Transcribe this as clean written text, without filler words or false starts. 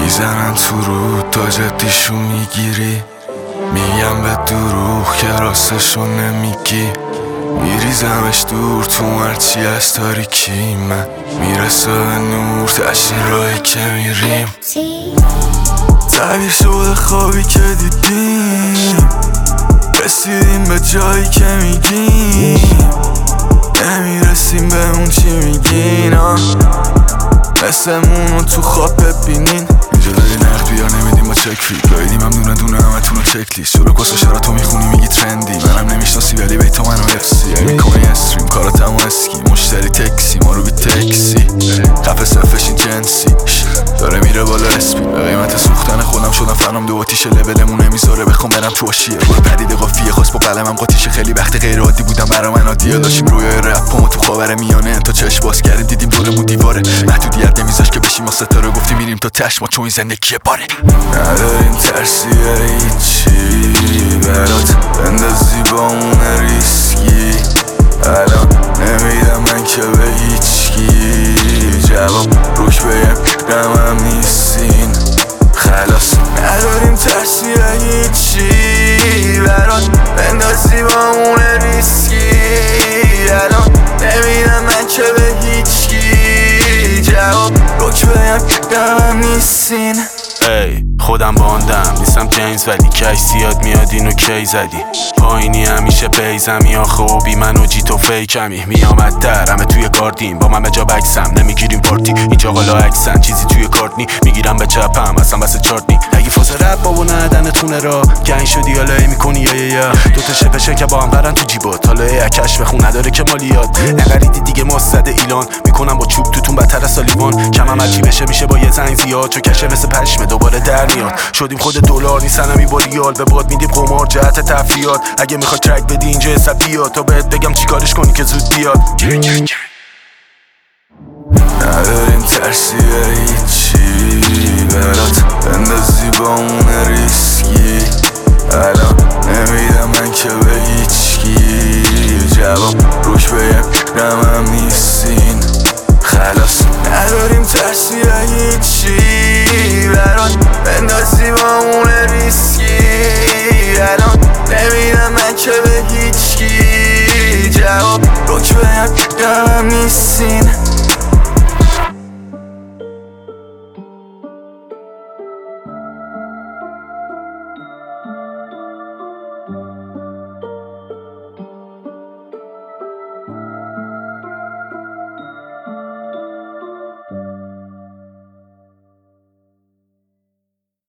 میزنن تو رو تا جدیشو میگیری، میگم به دروغ که راستشو نمیگی، میریزمش دور تو مرچی از تاریکی، من میرسه به نور تشین راهی که میریم، تعبیر شده خوابی که دیدیم، رسیدیم به جایی که میگیم، نمیرسیم به اون چی میگین، مثلمونو تو خواب ببینین. اینجا داری نقد بیار نمیدیم با چکفی، گایدیم هم دونه دونه همتونو چکلیست، جلو کس و شراتو میخونی میگی ترندی، منم نمیشناسی ولی بیتو منو حفظی، میکنی استریم کاراتمو اسکی، مشتری تکسی ما رو بی تکسی، خفه صفشین جنسی داره میره بالا اسپی، به قیمت سوختن خودم شدم فنام دو آتیش لولمون نمیذاره بخوام برم تو آشیه، برو پدید قافیه خواست با قلمم قاطیشه، خیلی وقت غیر عادی بودم برا من عادیه، داشتیم رویای رپامو تو خاور میانه تا چشم باز کردیم دیدیم دورمون دیواره، محدودیت نمیذاش که بشیم ما ستاره، گفتیم میریم تا تش ما چون این زندگیه باره، نداریم ترسیه هیچی برات بندازی با اون ریسکی، الان نمیدم من که به هیچکی جواب روش بگم دمم نیستین خلاص، نداریم ترسیه هیچی برات بندازی با اون ریسکی، الان نمیدم من که به هیچکی جواب روش بگم دمم نیستین. ای خودم باندم نیستم جیمز ولی کش زیاد میاد اینو کی زدی، پایینی همیشه بیزمی آخه و بی من و جی تو فیکمی، میامد در همه توی گاردین با من به جا بکسم، نمیگیریم پارتی اینجا قالا عکسن، چیزی توی کارتنی میگیرم به چپم اصلا بس چارتنی، اگه فاز رب بابا ندنتونه را گنگ شدی حالا ای میکنی یا دوتا شپشه که با هم قرن تو جیبات، حالا ای کش بخون نداره که مالیات، نقریدی دیگه مستد ایلان میکنم با چوب توتون بدتر از سالیوان، کمم هرچی بشه میشه با یه زنگ زیاد، چو کشه مثل پشمه دوباره در میاد، شدیم خود دلار نیستنمی با ریال، به باد میدیم قمار جهت تفریات، اگه میخوای ترک بدی اینجا حساب بیاد تا بهت بگم چیکارش کنی که زود بیاد. نداریم ترسیه هیچی